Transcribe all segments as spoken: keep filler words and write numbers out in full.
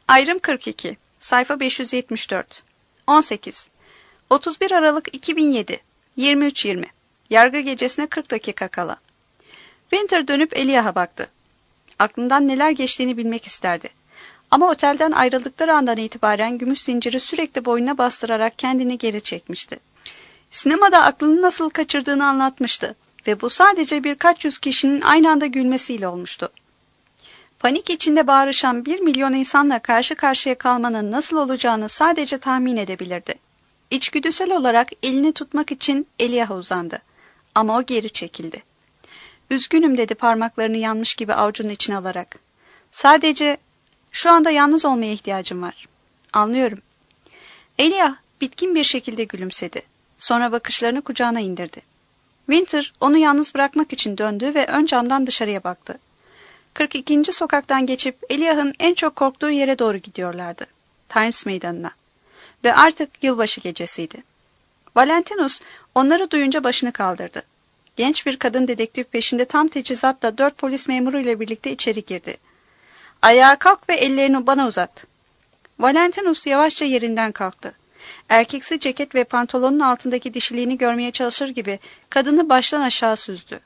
Ayrım kırk iki, sayfa beş yüz yetmiş dört. on sekiz. otuz bir Aralık iki bin yedi, yirmi üç yirmi. Yargı gecesine kırk dakika kala. Winter dönüp Eliah'a baktı. Aklından neler geçtiğini bilmek isterdi. Ama otelden ayrıldıkları andan itibaren gümüş zinciri sürekli boynuna bastırarak kendini geri çekmişti. Sinemada aklını nasıl kaçırdığını anlatmıştı ve bu sadece birkaç yüz kişinin aynı anda gülmesiyle olmuştu. Panik içinde bağırışan bir milyon insanla karşı karşıya kalmanın nasıl olacağını sadece tahmin edebilirdi. İçgüdüsel olarak elini tutmak için Eliah'a uzandı. Ama o geri çekildi. "Üzgünüm," dedi parmaklarını yanmış gibi avucunun içine alarak. "Sadece şu anda yalnız olmaya ihtiyacım var." "Anlıyorum." Eliah bitkin bir şekilde gülümsedi. Sonra bakışlarını kucağına indirdi. Winter onu yalnız bırakmak için döndü ve ön camdan dışarıya baktı. kırk ikinci sokaktan geçip Eliah'ın en çok korktuğu yere doğru gidiyorlardı. Times Meydanı'na. Ve artık yılbaşı gecesiydi. Valentinus onları duyunca başını kaldırdı. Genç bir kadın dedektif peşinde tam teçhizatla dört polis memuru ile birlikte içeri girdi. "Ayağa kalk ve ellerini bana uzat." Valentinus yavaşça yerinden kalktı. Erkeksi ceket ve pantolonun altındaki dişiliğini görmeye çalışır gibi kadını baştan aşağı süzdü.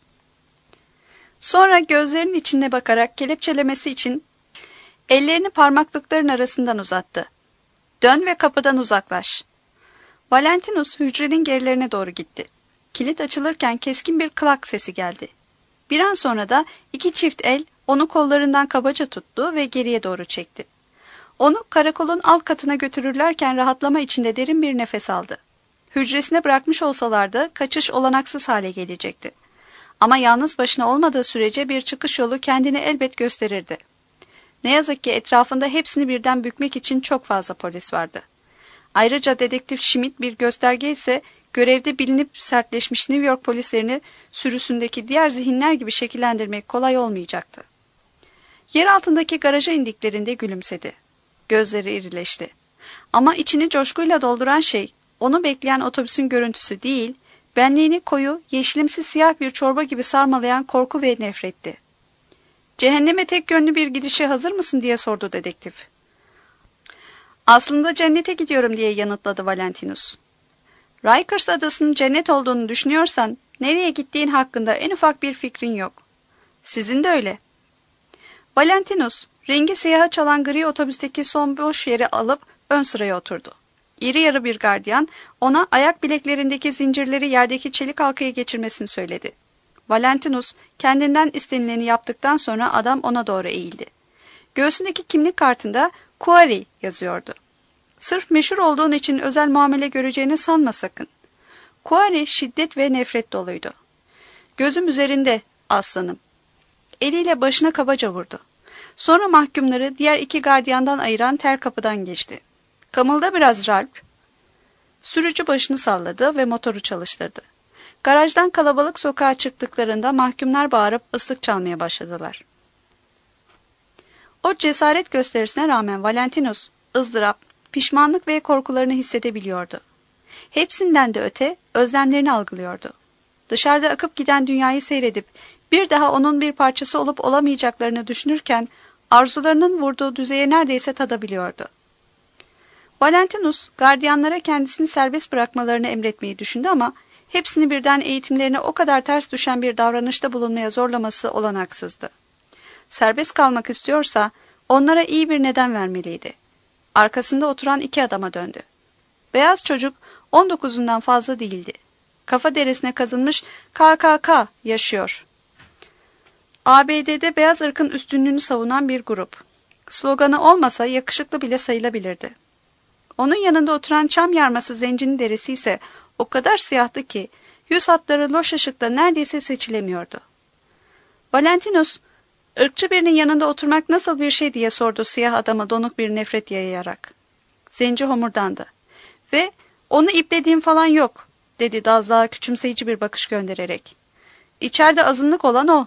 Sonra gözlerinin içine bakarak kelepçelemesi için ellerini parmaklıkların arasından uzattı. "Dön ve kapıdan uzaklaş." Valentinus hücrenin gerilerine doğru gitti. Kilit açılırken keskin bir klak sesi geldi. Bir an sonra da iki çift el onu kollarından kabaca tuttu ve geriye doğru çekti. Onu karakolun alt katına götürürlerken rahatlama içinde derin bir nefes aldı. Hücresine bırakmış olsalardı kaçış olanaksız hale gelecekti. Ama yalnız başına olmadığı sürece bir çıkış yolu kendini elbet gösterirdi. Ne yazık ki etrafında hepsini birden bükmek için çok fazla polis vardı. Ayrıca dedektif Schmidt bir gösterge ise görevde bilinip sertleşmiş New York polislerini sürüsündeki diğer zihinler gibi şekillendirmek kolay olmayacaktı. Yer altındaki garaja indiklerinde gülümsedi. Gözleri irileşti. Ama içini coşkuyla dolduran şey, onu bekleyen otobüsün görüntüsü değil, benliğini koyu, yeşilimsi siyah bir çorba gibi sarmalayan korku ve nefretti. "Cehenneme tek yönlü bir gidişe hazır mısın?" diye sordu dedektif. "Aslında cennete gidiyorum," diye yanıtladı Valentinus. "Rikers adasının cennet olduğunu düşünüyorsan, nereye gittiğin hakkında en ufak bir fikrin yok. Sizin de öyle." Valentinus, rengi siyaha çalan gri otobüsteki son boş yeri alıp ön sıraya oturdu. İri yarı bir gardiyan ona ayak bileklerindeki zincirleri yerdeki çelik halkaya geçirmesini söyledi. Valentinus kendinden istenileni yaptıktan sonra adam ona doğru eğildi. Göğsündeki kimlik kartında Quarry yazıyordu. "Sırf meşhur olduğun için özel muamele göreceğini sanma sakın." Quarry şiddet ve nefret doluydu. "Gözüm üzerinde aslanım." Eliyle başına kabaca vurdu. Sonra mahkumları diğer iki gardiyandan ayıran tel kapıdan geçti. "Kımılda biraz Ralph." Sürücü başını salladı ve motoru çalıştırdı. Garajdan kalabalık sokağa çıktıklarında mahkumlar bağırıp ıslık çalmaya başladılar. O cesaret gösterisine rağmen Valentinus, ızdırap, pişmanlık ve korkularını hissedebiliyordu. Hepsinden de öte özlemlerini algılıyordu. Dışarıda akıp giden dünyayı seyredip bir daha onun bir parçası olup olamayacaklarını düşünürken arzularının vurduğu düzeye neredeyse tadabiliyordu. Valentinus, gardiyanlara kendisini serbest bırakmalarını emretmeyi düşündü ama hepsini birden eğitimlerine o kadar ters düşen bir davranışta bulunmaya zorlaması olanaksızdı. Serbest kalmak istiyorsa onlara iyi bir neden vermeliydi. Arkasında oturan iki adama döndü. Beyaz çocuk on dokuzundan fazla değildi. Kafa derisine kazınmış K K K yaşıyor. A B D'de beyaz ırkın üstünlüğünü savunan bir grup. Sloganı olmasa yakışıklı bile sayılabilirdi. Onun yanında oturan çam yarması zencinin derisi ise o kadar siyahtı ki yüz hatları loş ışıkta neredeyse seçilemiyordu. Valentinus, ırkçı birinin yanında oturmak nasıl bir şey diye sordu siyah adama donuk bir nefret yayayarak. Zenci homurdandı ve "Onu iplediğim falan yok," dedi Dazlak'a küçümseyici bir bakış göndererek. "İçeride azınlık olan o."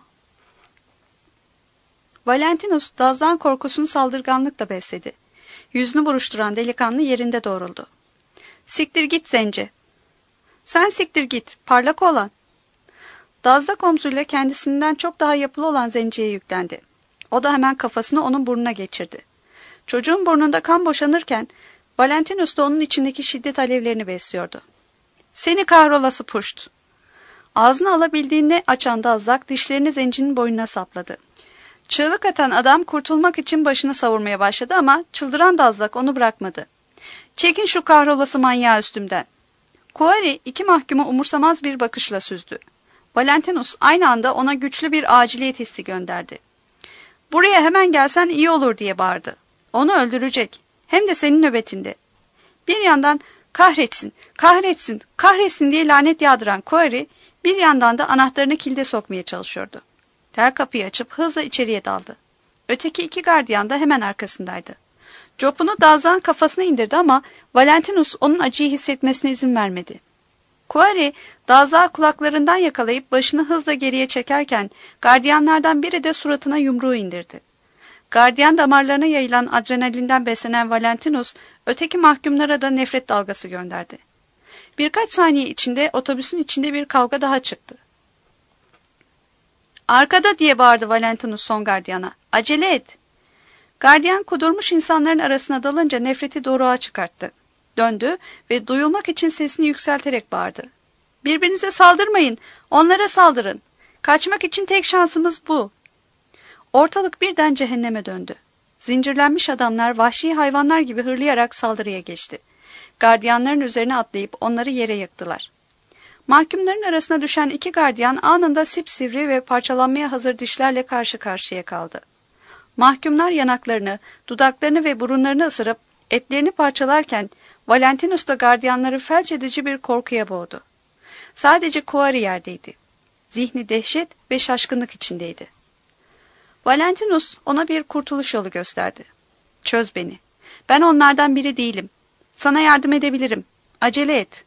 Valentinus Dazlak'ın korkusunu saldırganlıkla besledi. Yüzünü buruşturan delikanlı yerinde doğruldu. "Siktir git zenci." "Sen siktir git, parlak olan." Dazlak omzuyla kendisinden çok daha yapılı olan zenciye yüklendi. O da hemen kafasını onun burnuna geçirdi. Çocuğun burnunda kan boşanırken Valentinus da onun içindeki şiddet alevlerini besliyordu. Seni kahrolası puşt! Ağzını alabildiğini açan Dazlak dişlerini zencinin boynuna sapladı. Çığlık atan adam kurtulmak için başını savurmaya başladı ama çıldıran Dazlak onu bırakmadı. Çekin şu kahrolası manyağı üstümden. Kuari iki mahkumu umursamaz bir bakışla süzdü. Valentinus aynı anda ona güçlü bir aciliyet hissi gönderdi. Buraya hemen gelsen iyi olur diye bağırdı. Onu öldürecek. Hem de senin nöbetinde. Bir yandan kahretsin, kahretsin, kahretsin diye lanet yağdıran Kuari bir yandan da anahtarını kilide sokmaya çalışıyordu. Tel kapıyı açıp hızla içeriye daldı. Öteki iki gardiyan da hemen arkasındaydı. Copunu Dazlak'ın kafasına indirdi ama Valentinus onun acıyı hissetmesine izin vermedi. Kuari, Dazlak'ı kulaklarından yakalayıp başını hızla geriye çekerken gardiyanlardan biri de suratına yumruğu indirdi. Gardiyan damarlarına yayılan adrenalinden beslenen Valentinus, öteki mahkumlara da nefret dalgası gönderdi. Birkaç saniye içinde otobüsün içinde bir kavga daha çıktı. Arkada diye bağırdı Valentinus son gardiyana. Acele et. Gardiyan kudurmuş insanların arasına dalınca nefreti doruğa çıkarttı. Döndü ve duyulmak için sesini yükselterek bağırdı. Birbirinize saldırmayın, onlara saldırın. Kaçmak için tek şansımız bu. Ortalık birden cehenneme döndü. Zincirlenmiş adamlar vahşi hayvanlar gibi hırlayarak saldırıya geçti. Gardiyanların üzerine atlayıp onları yere yıktılar. Mahkumların arasına düşen iki gardiyan anında sipsivri ve parçalanmaya hazır dişlerle karşı karşıya kaldı. Mahkumlar yanaklarını, dudaklarını ve burunlarını ısırıp etlerini parçalarken Valentinus da gardiyanları felç edici bir korkuya boğdu. Sadece Kuari yerdeydi. Zihni dehşet ve şaşkınlık içindeydi. Valentinus ona bir kurtuluş yolu gösterdi. Çöz beni. Ben onlardan biri değilim. Sana yardım edebilirim. Acele et.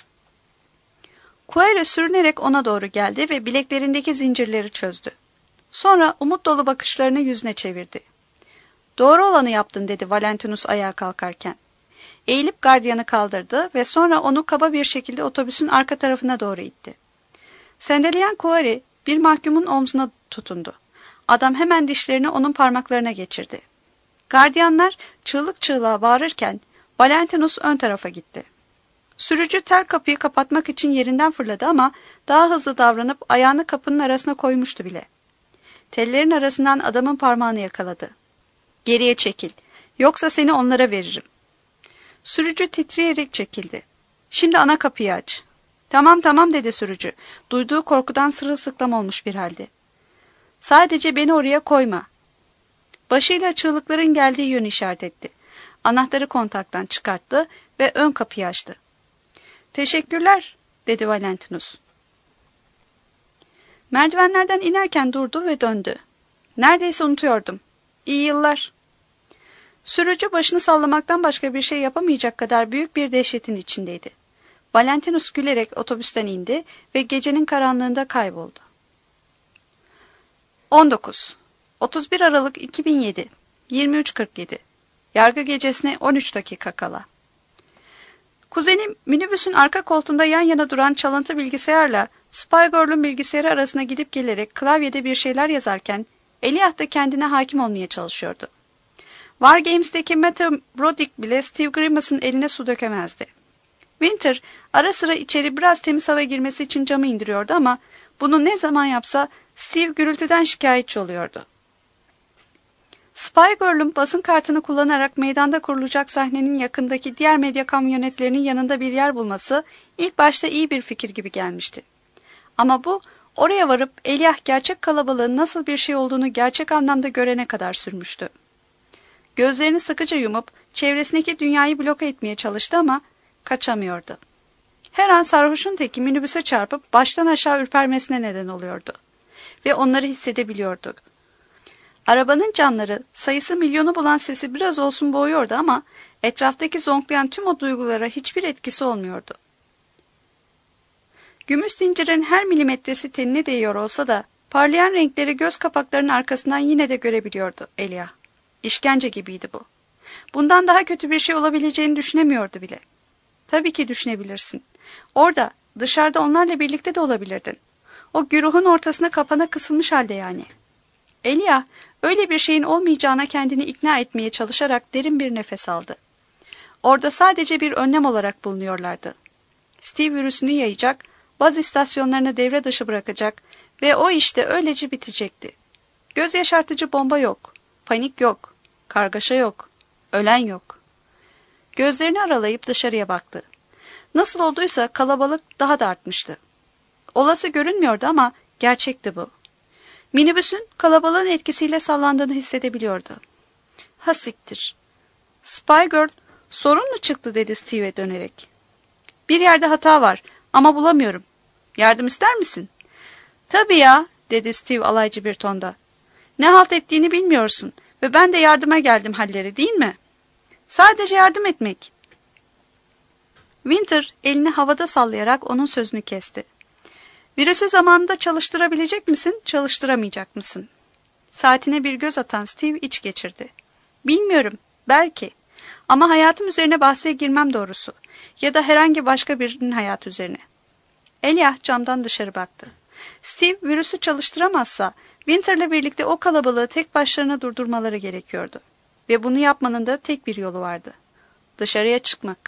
Kuari sürünerek ona doğru geldi ve bileklerindeki zincirleri çözdü. Sonra umut dolu bakışlarını yüzüne çevirdi. Doğru olanı yaptın dedi Valentinus ayağa kalkarken. Eğilip gardiyanı kaldırdı ve sonra onu kaba bir şekilde otobüsün arka tarafına doğru itti. Sendeleyen Kuari bir mahkumun omzuna tutundu. Adam hemen dişlerini onun parmaklarına geçirdi. Gardiyanlar çığlık çığlığa bağırırken Valentinus ön tarafa gitti. Sürücü tel kapıyı kapatmak için yerinden fırladı ama daha hızlı davranıp ayağını kapının arasına koymuştu bile. Tellerin arasından adamın parmağını yakaladı. Geriye çekil, yoksa seni onlara veririm. Sürücü titreyerek çekildi. Şimdi ana kapıyı aç. Tamam tamam dedi sürücü, duyduğu korkudan sırılsıklam olmuş bir halde. Sadece beni oraya koyma. Başıyla çığlıkların geldiği yönü işaret etti. Anahtarı kontaktan çıkarttı ve ön kapıyı açtı. Teşekkürler dedi Valentinus. Merdivenlerden inerken durdu ve döndü. Neredeyse unutuyordum. İyi yıllar. Sürücü başını sallamaktan başka bir şey yapamayacak kadar büyük bir dehşetin içindeydi. Valentinus gülerek otobüsten indi ve gecenin karanlığında kayboldu. on dokuz. otuz bir Aralık iki bin yedi. yirmi üç kırk yedi. Yargı gecesine on üç dakika kala. Kuzenim minibüsün arka koltuğunda yan yana duran çalıntı bilgisayarla Spygirl'ün bilgisayarı arasına gidip gelerek klavyede bir şeyler yazarken Eliah da kendine hakim olmaya çalışıyordu. War Games'teki Matthew Broderick bile Steve Grimace'ın eline su dökemezdi. Winter ara sıra içeri biraz temiz hava girmesi için camı indiriyordu ama bunu ne zaman yapsa Steve gürültüden şikayetçi oluyordu. Spygirl'ün basın kartını kullanarak meydanda kurulacak sahnenin yakındaki diğer medya kamyonetlerinin yanında bir yer bulması ilk başta iyi bir fikir gibi gelmişti. Ama bu oraya varıp Eliah gerçek kalabalığın nasıl bir şey olduğunu gerçek anlamda görene kadar sürmüştü. Gözlerini sıkıca yumup çevresindeki dünyayı bloke etmeye çalıştı ama kaçamıyordu. Her an sarhoşun teki minibüse çarpıp baştan aşağı ürpermesine neden oluyordu. Ve onları hissedebiliyordu. Arabanın camları sayısı milyonu bulan sesi biraz olsun boğuyordu ama etraftaki zonklayan tüm o duygulara hiçbir etkisi olmuyordu. Gümüş zincirin her milimetresi tenine değiyor olsa da parlayan renkleri göz kapaklarının arkasından yine de görebiliyordu Eliah. İşkence gibiydi bu. Bundan daha kötü bir şey olabileceğini düşünemiyordu bile. Tabii ki düşünebilirsin. Orada, dışarıda onlarla birlikte de olabilirdin. O güruhun ortasına kapana kısılmış halde yani. Elia öyle bir şeyin olmayacağına kendini ikna etmeye çalışarak derin bir nefes aldı. Orada sadece bir önlem olarak bulunuyorlardı. Steve virüsünü yayacak, baz istasyonlarını devre dışı bırakacak ve o işte öylece bitecekti. Göz yaşartıcı bomba yok, panik yok, kargaşa yok, ölen yok. Gözlerini aralayıp dışarıya baktı. Nasıl olduysa kalabalık daha da artmıştı. Olası görünmüyordu ama gerçekti bu. Minibüsün kalabalığın etkisiyle sallandığını hissedebiliyordu. Ha siktir. Spy Girl, sorun mu çıktı dedi Steve'e dönerek. Bir yerde hata var ama bulamıyorum. Yardım ister misin? Tabii ya, dedi Steve alaycı bir tonda. Ne halt ettiğini bilmiyorsun ve ben de yardıma geldim halleri değil mi? Sadece yardım etmek. Winter elini havada sallayarak onun sözünü kesti. Virüsü zamanında çalıştırabilecek misin, çalıştıramayacak mısın? Saatine bir göz atan Steve iç geçirdi. Bilmiyorum, belki. Ama hayatım üzerine bahse girmem doğrusu. Ya da herhangi başka birinin hayatı üzerine. Elia camdan dışarı baktı. Steve virüsü çalıştıramazsa Winter'la birlikte o kalabalığı tek başlarına durdurmaları gerekiyordu. Ve bunu yapmanın da tek bir yolu vardı. Dışarıya çıkmak.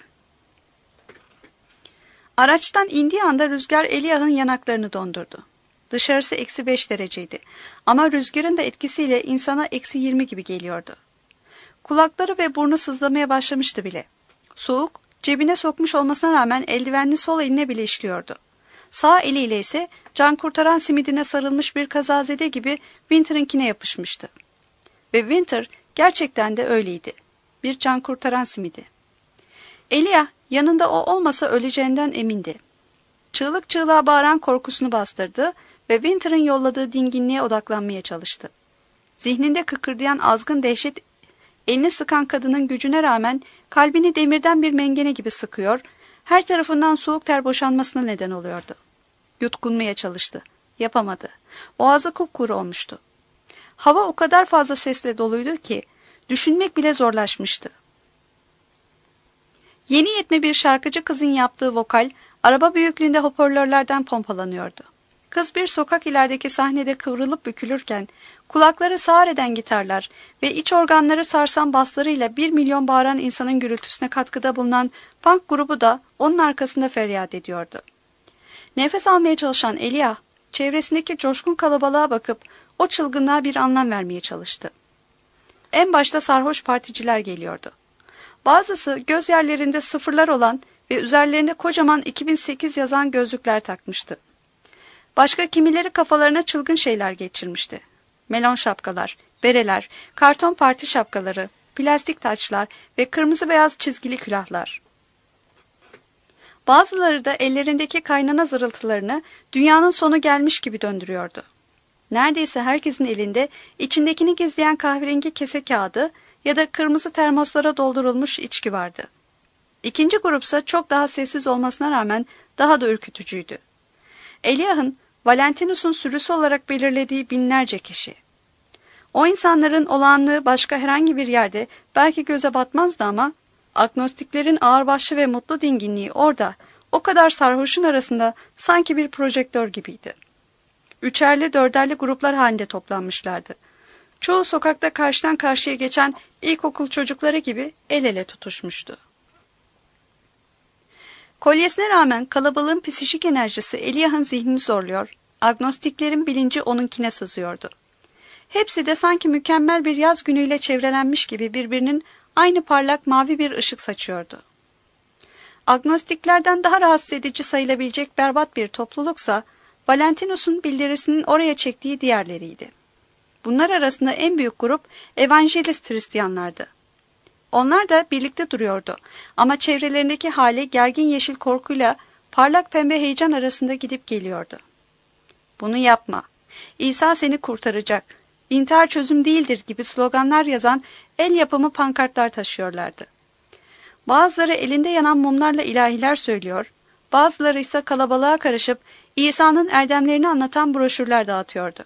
Araçtan indiği anda rüzgar Elia'nın yanaklarını dondurdu. Dışarısı eksi beş dereceydi ama rüzgarın da etkisiyle insana eksi yirmi gibi geliyordu. Kulakları ve burnu sızlamaya başlamıştı bile. Soğuk, cebine sokmuş olmasına rağmen eldivenli sol eline bile işliyordu. Sağ eliyle ise can kurtaran simidine sarılmış bir kazazede gibi Winter'ınkine yapışmıştı. Ve Winter gerçekten de öyleydi. Bir can kurtaran simidi. Elia yanında o olmasa öleceğinden emindi. Çığlık çığlığa bağıran korkusunu bastırdı ve Winter'ın yolladığı dinginliğe odaklanmaya çalıştı. Zihninde kıkırdayan azgın dehşet elini sıkan kadının gücüne rağmen kalbini demirden bir mengene gibi sıkıyor, her tarafından soğuk ter boşanmasına neden oluyordu. Yutkunmaya çalıştı. Yapamadı. Boğazı kupkuru olmuştu. Hava o kadar fazla sesle doluydu ki düşünmek bile zorlaşmıştı. Yeni yetme bir şarkıcı kızın yaptığı vokal araba büyüklüğünde hoparlörlerden pompalanıyordu. Kız bir sokak ilerideki sahnede kıvrılıp bükülürken kulakları sağır eden gitarlar ve iç organları sarsan baslarıyla bir milyon bağıran insanın gürültüsüne katkıda bulunan punk grubu da onun arkasında feryat ediyordu. Nefes almaya çalışan Elia, çevresindeki coşkun kalabalığa bakıp o çılgınlığa bir anlam vermeye çalıştı. En başta sarhoş particiler geliyordu. Bazısı göz yerlerinde sıfırlar olan ve üzerlerinde kocaman iki bin sekiz yazan gözlükler takmıştı. Başka kimileri kafalarına çılgın şeyler geçirmişti. Melon şapkalar, bereler, karton parti şapkaları, plastik taçlar ve kırmızı beyaz çizgili külahlar. Bazıları da ellerindeki kaynana zırıltılarını dünyanın sonu gelmiş gibi döndürüyordu. Neredeyse herkesin elinde içindekini gizleyen kahverengi kese kağıdı ya da kırmızı termoslara doldurulmuş içki vardı. İkinci grupsa çok daha sessiz olmasına rağmen daha da ürkütücüydü. Elia'nın Valentinus'un sürüsü olarak belirlediği binlerce kişi. O insanların olağanlığı başka herhangi bir yerde belki göze batmazdı ama agnostiklerin ağırbaşlı ve mutlu dinginliği orada, o kadar sarhoşun arasında sanki bir projektör gibiydi. Üçerli dörderli gruplar halinde toplanmışlardı. Çoğu sokakta karşıdan karşıya geçen ilkokul çocukları gibi el ele tutuşmuştu. Kolyesine rağmen kalabalığın psişik enerjisi Elia'nın zihnini zorluyor, agnostiklerin bilinci onunkine sızıyordu. Hepsi de sanki mükemmel bir yaz günüyle çevrelenmiş gibi birbirinin aynı parlak mavi bir ışık saçıyordu. Agnostiklerden daha rahatsız edici sayılabilecek berbat bir topluluksa, Valentinus'un bildirisinin oraya çektiği diğerleriydi. Bunlar arasında en büyük grup evangelist Hristiyanlardı. Onlar da birlikte duruyordu ama çevrelerindeki hali gergin yeşil korkuyla parlak pembe heyecan arasında gidip geliyordu. Bunu yapma, İsa seni kurtaracak, intihar çözüm değildir gibi sloganlar yazan el yapımı pankartlar taşıyorlardı. Bazıları elinde yanan mumlarla ilahiler söylüyor, bazıları ise kalabalığa karışıp İsa'nın erdemlerini anlatan broşürler dağıtıyordu.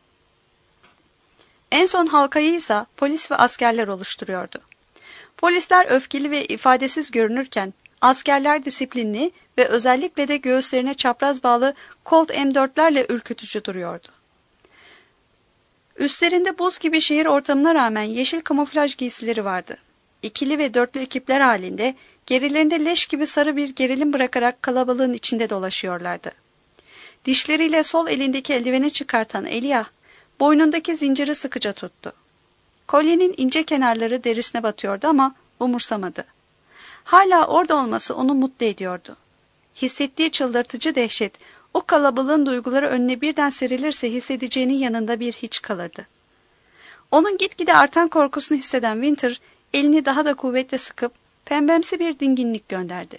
En son halkayı ise polis ve askerler oluşturuyordu. Polisler öfkeli ve ifadesiz görünürken askerler disiplinli ve özellikle de göğüslerine çapraz bağlı Colt M dörtlerle ürkütücü duruyordu. Üstlerinde buz gibi şehir ortamına rağmen yeşil kamuflaj giysileri vardı. İkili ve dörtlü ekipler halinde gerilerinde leş gibi sarı bir gerilim bırakarak kalabalığın içinde dolaşıyorlardı. Dişleriyle sol elindeki eldiveni çıkartan Eliah, boynundaki zinciri sıkıca tuttu. Kolyenin ince kenarları derisine batıyordu ama umursamadı. Hala orada olması onu mutlu ediyordu. Hissettiği çıldırtıcı dehşet, o kalabalığın duyguları önüne birden serilirse hissedeceğinin yanında bir hiç kalırdı. Onun gitgide artan korkusunu hisseden Winter, elini daha da kuvvetle sıkıp pembemsi bir dinginlik gönderdi.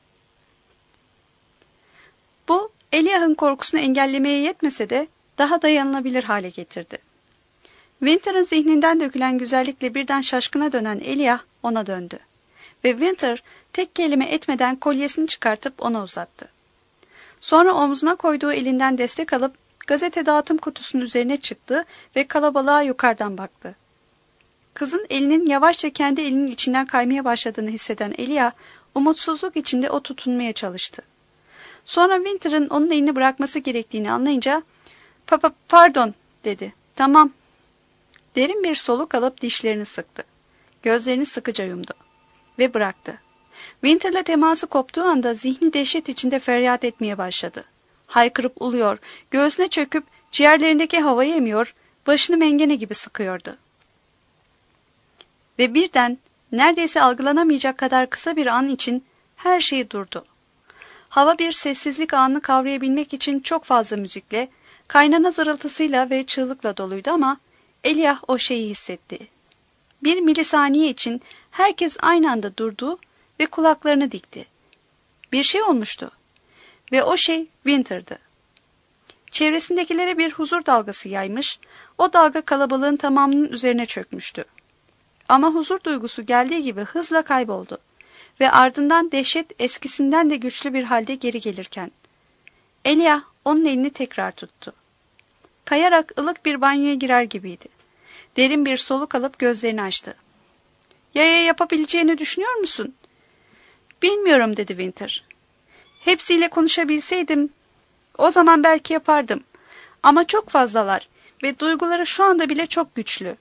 Bu, Eliah'ın korkusunu engellemeye yetmese de daha dayanılabilir hale getirdi. Winter'ın zihninden dökülen güzellikle birden şaşkına dönen Eliah ona döndü. Ve Winter tek kelime etmeden kolyesini çıkartıp ona uzattı. Sonra omzuna koyduğu elinden destek alıp gazete dağıtım kutusunun üzerine çıktı ve kalabalığa yukarıdan baktı. Kızın elinin yavaşça kendi elinin içinden kaymaya başladığını hisseden Eliah, umutsuzluk içinde o tutunmaya çalıştı. Sonra Winter'ın onun elini bırakması gerektiğini anlayınca, "Papa, pardon," dedi. "Tamam." Derin bir soluk alıp dişlerini sıktı. Gözlerini sıkıca yumdu. Ve bıraktı. Winter'la teması koptuğu anda zihni dehşet içinde feryat etmeye başladı. Haykırıp uluyor, göğsüne çöküp ciğerlerindeki havayı emiyor, başını mengene gibi sıkıyordu. Ve birden, neredeyse algılanamayacak kadar kısa bir an için her şey durdu. Hava bir sessizlik anını kavrayabilmek için çok fazla müzikle, kaynana zırıltısıyla ve çığlıkla doluydu ama Eliah o şeyi hissetti. Bir milisaniye için herkes aynı anda durdu ve kulaklarını dikti. Bir şey olmuştu ve o şey Winter'dı. Çevresindekilere bir huzur dalgası yaymış, o dalga kalabalığın tamamının üzerine çökmüştü. Ama huzur duygusu geldiği gibi hızla kayboldu ve ardından dehşet eskisinden de güçlü bir halde geri gelirken Eliah onun elini tekrar tuttu. Kayarak ılık bir banyoya girer gibiydi. Derin bir soluk alıp gözlerini açtı. "Yaya yapabileceğini düşünüyor musun?" "Bilmiyorum," dedi Winter. "Hepsiyle konuşabilseydim, o zaman belki yapardım. Ama çok fazlalar ve duyguları şu anda bile çok güçlü."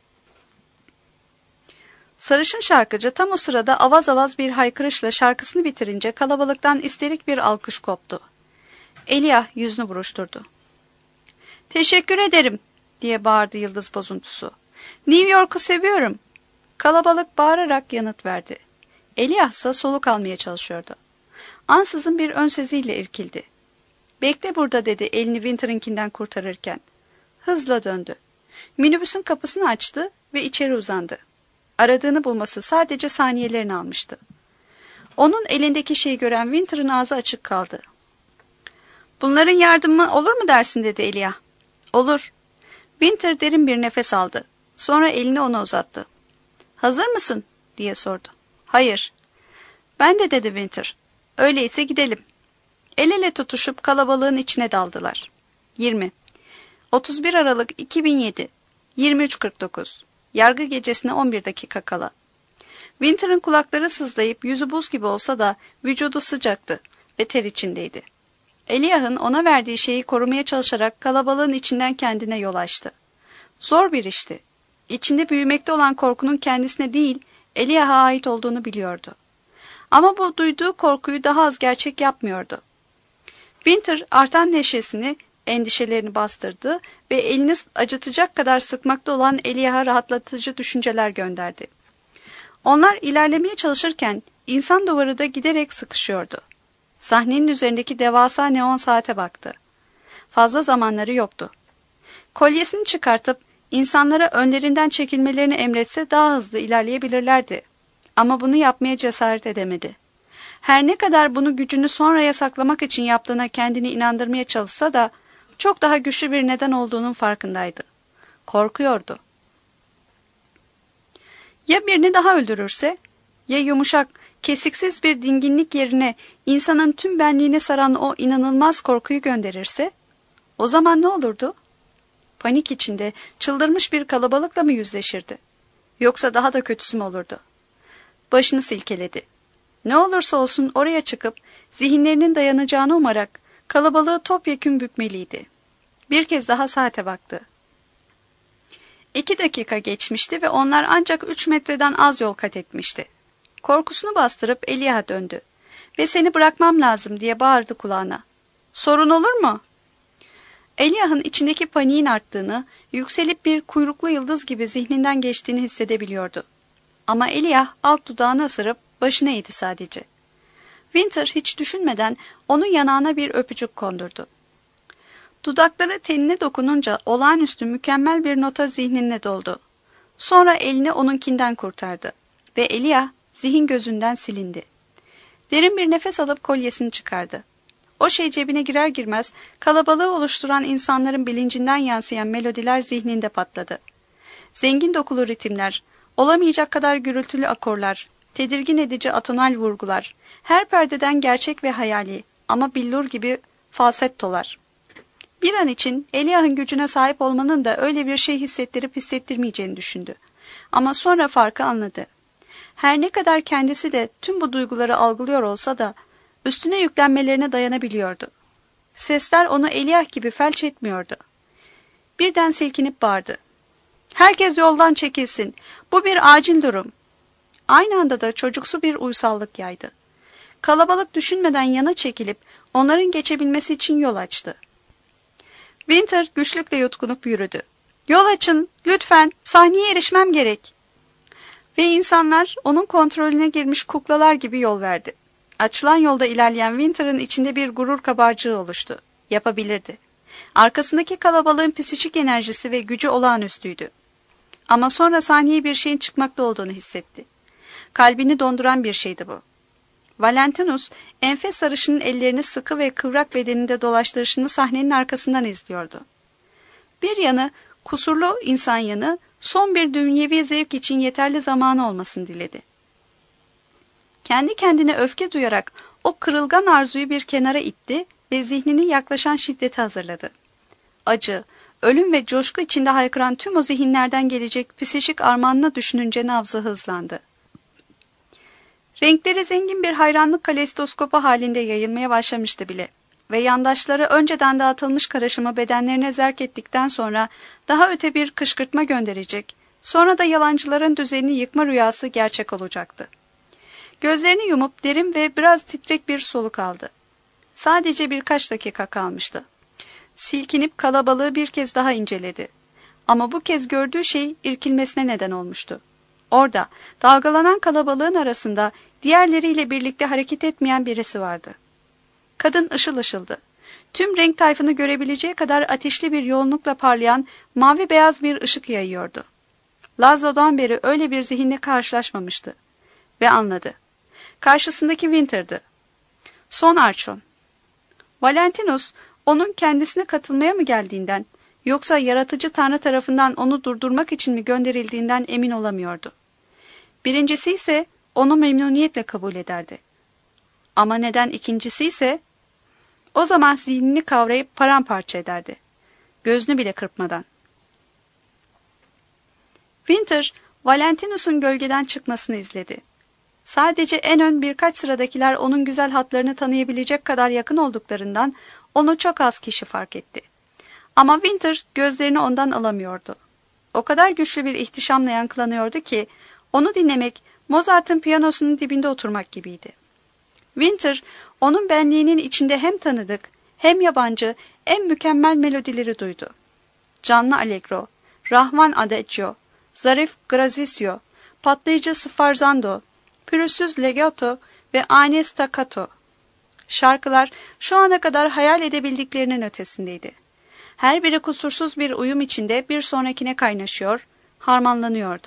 Sarışın şarkıcı tam o sırada avaz avaz bir haykırışla şarkısını bitirince kalabalıktan isterik bir alkış koptu. Eliah yüzünü buruşturdu. "Teşekkür ederim," diye bağırdı yıldız bozuntusu. "New York'u seviyorum." Kalabalık bağırarak yanıt verdi. Eliah ise soluk almaya çalışıyordu. Ansızın bir ön seziyle irkildi. "Bekle burada," dedi elini Winter'ınkinden kurtarırken. Hızla döndü. Minibüsün kapısını açtı ve içeri uzandı. Aradığını bulması sadece saniyelerini almıştı. Onun elindeki şeyi gören Winter'ın ağzı açık kaldı. "Bunların yardımı olur mu dersin?" dedi Eliah. "Olur." Winter derin bir nefes aldı. Sonra elini ona uzattı. "Hazır mısın?" diye sordu. "Hayır." "Ben de," dedi Winter. "Öyleyse gidelim." El ele tutuşup kalabalığın içine daldılar. yirmi otuz bir Aralık iki bin yedi yirmi üç kırk dokuz Yargı gecesine on bir dakika kala. Winter'ın kulakları sızlayıp yüzü buz gibi olsa da vücudu sıcaktı ve ter içindeydi. Eliah'ın ona verdiği şeyi korumaya çalışarak kalabalığın içinden kendine yol açtı. Zor bir işti. İçinde büyümekte olan korkunun kendisine değil, Eliah'a ait olduğunu biliyordu. Ama bu duyduğu korkuyu daha az gerçek yapmıyordu. Winter artan neşesini, endişelerini bastırdı ve elini acıtacak kadar sıkmakta olan Eliah'a rahatlatıcı düşünceler gönderdi. Onlar ilerlemeye çalışırken insan duvarı da giderek sıkışıyordu. Sahnenin üzerindeki devasa neon saate baktı. Fazla zamanları yoktu. Kolyesini çıkartıp insanlara önlerinden çekilmelerini emretse daha hızlı ilerleyebilirlerdi. Ama bunu yapmaya cesaret edemedi. Her ne kadar bunu gücünü sonraya saklamak için yaptığına kendini inandırmaya çalışsa da çok daha güçlü bir neden olduğunun farkındaydı. Korkuyordu. Ya birini daha öldürürse, ya yumuşak, kesiksiz bir dinginlik yerine insanın tüm benliğini saran o inanılmaz korkuyu gönderirse, o zaman ne olurdu? Panik içinde çıldırmış bir kalabalıkla mı yüzleşirdi? Yoksa daha da kötüsü mü olurdu? Başını silkeledi. Ne olursa olsun oraya çıkıp zihinlerinin dayanacağını umarak kalabalığı topyekün bükmeliydi. Bir kez daha saate baktı. İki dakika geçmişti ve onlar ancak üç metreden az yol kat etmişti. Korkusunu bastırıp Eliah'a döndü ve seni bırakmam lazım diye bağırdı kulağına. Sorun olur mu? Eliah'ın içindeki paniğin arttığını, yükselip bir kuyruklu yıldız gibi zihninden geçtiğini hissedebiliyordu. Ama Eliah alt dudağını ısırıp başını eğdi sadece. Winter hiç düşünmeden onun yanağına bir öpücük kondurdu. Dudakları tenine dokununca olağanüstü mükemmel bir nota zihnine doldu. Sonra elini onunkinden kurtardı ve Eliah zihin gözünden silindi. Derin bir nefes alıp kolyesini çıkardı. O şey cebine girer girmez kalabalığı oluşturan insanların bilincinden yansıyan melodiler zihninde patladı. Zengin dokulu ritimler, olamayacak kadar gürültülü akorlar, tedirgin edici atonal vurgular, her perdeden gerçek ve hayali ama billur gibi falsettolar. Bir an için Eliah'ın gücüne sahip olmanın da öyle bir şey hissettirip hissettirmeyeceğini düşündü. Ama sonra farkı anladı. Her ne kadar kendisi de tüm bu duyguları algılıyor olsa da üstüne yüklenmelerine dayanabiliyordu. Sesler onu Eliah gibi felç etmiyordu. Birden silkinip bağırdı. Herkes yoldan çekilsin. Bu bir acil durum. Aynı anda da çocuksu bir uysallık yaydı. Kalabalık düşünmeden yana çekilip onların geçebilmesi için yol açtı. Winter güçlükle yutkunup yürüdü. Yol açın, lütfen, sahneye erişmem gerek. Ve insanlar onun kontrolüne girmiş kuklalar gibi yol verdi. Açılan yolda ilerleyen Winter'ın içinde bir gurur kabarcığı oluştu. Yapabilirdi. Arkasındaki kalabalığın psikik enerjisi ve gücü olağanüstüydü. Ama sonra sahneye bir şeyin çıkmakta olduğunu hissetti. Kalbini donduran bir şeydi bu. Valentinus, enfes sarışının ellerini sıkı ve kıvrak bedeninde dolaştırışını sahnenin arkasından izliyordu. Bir yanı, kusurlu insan yanı, son bir dünyevi zevk için yeterli zamanı olmasını diledi. Kendi kendine öfke duyarak o kırılgan arzuyu bir kenara itti ve zihnini yaklaşan şiddete hazırladı. Acı, ölüm ve coşku içinde haykıran tüm o zihinlerden gelecek psikik armağanına düşününce nabzı hızlandı. Renkleri zengin bir hayranlık kaleidoskopu halinde yayılmaya başlamıştı bile ve yandaşları önceden dağıtılmış karışımı bedenlerine zerk ettikten sonra daha öte bir kışkırtma gönderecek, sonra da yalancıların düzenini yıkma rüyası gerçek olacaktı. Gözlerini yumup derin ve biraz titrek bir soluk aldı. Sadece birkaç dakika kalmıştı. Silkinip kalabalığı bir kez daha inceledi. Ama bu kez gördüğü şey irkilmesine neden olmuştu. Orada, dalgalanan kalabalığın arasında diğerleriyle birlikte hareket etmeyen birisi vardı. Kadın ışıl ışıldı. Tüm renk tayfını görebileceği kadar ateşli bir yoğunlukla parlayan mavi beyaz bir ışık yayıyordu. Laszlo'dan beri öyle bir zihinle karşılaşmamıştı. Ve anladı. Karşısındaki Winter'dı. Son Archon. Valentinus, onun kendisine katılmaya mı geldiğinden, yoksa yaratıcı Tanrı tarafından onu durdurmak için mi gönderildiğinden emin olamıyordu. Birincisi ise onu memnuniyetle kabul ederdi. Ama neden ikincisi ise, o zaman zihnini kavrayıp paramparça ederdi. Gözünü bile kırpmadan. Winter, Valentinus'un gölgeden çıkmasını izledi. Sadece en ön birkaç sıradakiler onun güzel hatlarını tanıyabilecek kadar yakın olduklarından onu çok az kişi fark etti. Ama Winter gözlerini ondan alamıyordu. O kadar güçlü bir ihtişamla yankılanıyordu ki onu dinlemek Mozart'ın piyanosunun dibinde oturmak gibiydi. Winter onun benliğinin içinde hem tanıdık hem yabancı en mükemmel melodileri duydu. Canlı allegro, Rahvan adagio, zarif grazisio, patlayıcı sfarzando, pürüzsüz legato ve ani staccato. Şarkılar şu ana kadar hayal edebildiklerinin ötesindeydi. Her biri kusursuz bir uyum içinde bir sonrakine kaynaşıyor, harmanlanıyordu.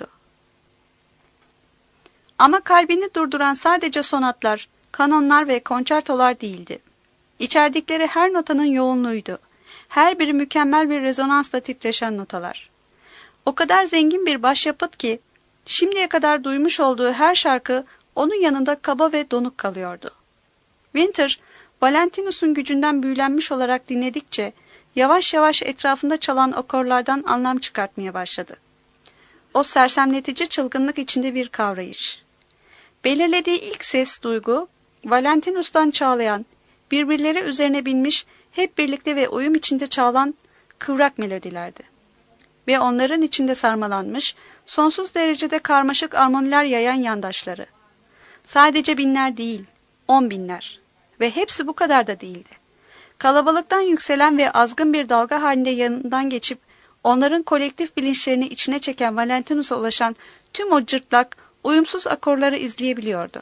Ama kalbini durduran sadece sonatlar, kanonlar ve konçertolar değildi. İçerdikleri her notanın yoğunluğuydu. Her biri mükemmel bir rezonansla titreşen notalar. O kadar zengin bir başyapıt ki, şimdiye kadar duymuş olduğu her şarkı onun yanında kaba ve donuk kalıyordu. Winter, Valentinus'un gücünden büyülenmiş olarak dinledikçe, yavaş yavaş etrafında çalan akorlardan anlam çıkartmaya başladı. O sersemletici çılgınlık içinde bir kavrayış. Belirlediği ilk ses duygu, Valentinus'tan çağlayan, birbirleri üzerine binmiş, hep birlikte ve uyum içinde çalan kıvrak melodilerdi. ve onların içinde sarmalanmış, sonsuz derecede karmaşık armoniler yayan yandaşları. Sadece binler değil, on binler ve hepsi bu kadar da değildi. Kalabalıktan yükselen ve azgın bir dalga halinde yanından geçip onların kolektif bilinçlerini içine çeken Valentinus'a ulaşan tüm o cırtlak, uyumsuz akorları izleyebiliyordu.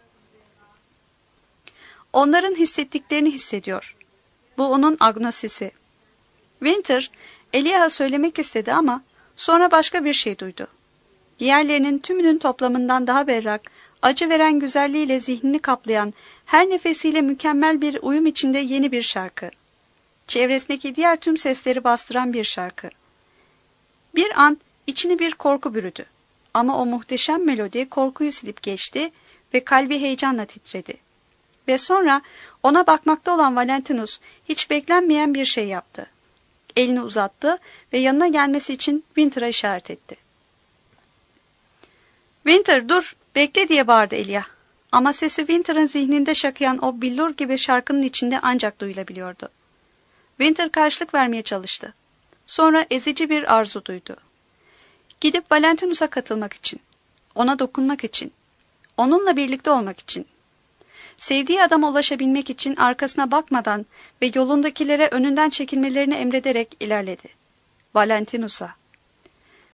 Onların hissettiklerini hissediyor. Bu onun agnosisi. Winter, Eliah'a söylemek istedi ama sonra başka bir şey duydu. Diğerlerinin tümünün toplamından daha berrak, acı veren güzelliğiyle zihnini kaplayan, her nefesiyle mükemmel bir uyum içinde yeni bir şarkı. Çevresindeki diğer tüm sesleri bastıran bir şarkı. Bir an içini bir korku bürüdü. Ama o muhteşem melodi korkuyu silip geçti ve kalbi heyecanla titredi. Ve sonra ona bakmakta olan Valentinus hiç beklenmeyen bir şey yaptı. Elini uzattı ve yanına gelmesi için Winter'a işaret etti. "Winter dur, bekle" diye bağırdı Eliah. Ama sesi Winter'ın zihninde şakıyan o billur gibi şarkının içinde ancak duyulabiliyordu. Winter karşılık vermeye çalıştı. Sonra ezici bir arzu duydu. Gidip Valentinus'a katılmak için, ona dokunmak için, onunla birlikte olmak için. Sevdiği adama ulaşabilmek için arkasına bakmadan ve yolundakilere önünden çekilmelerini emrederek ilerledi. Valentinus'a.